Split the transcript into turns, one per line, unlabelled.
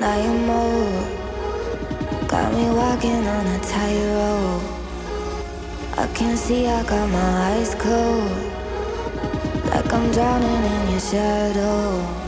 now you're more. Got me walking on a tightrope. I can't see, I got my eyes closed. Like I'm drowning in your shadow.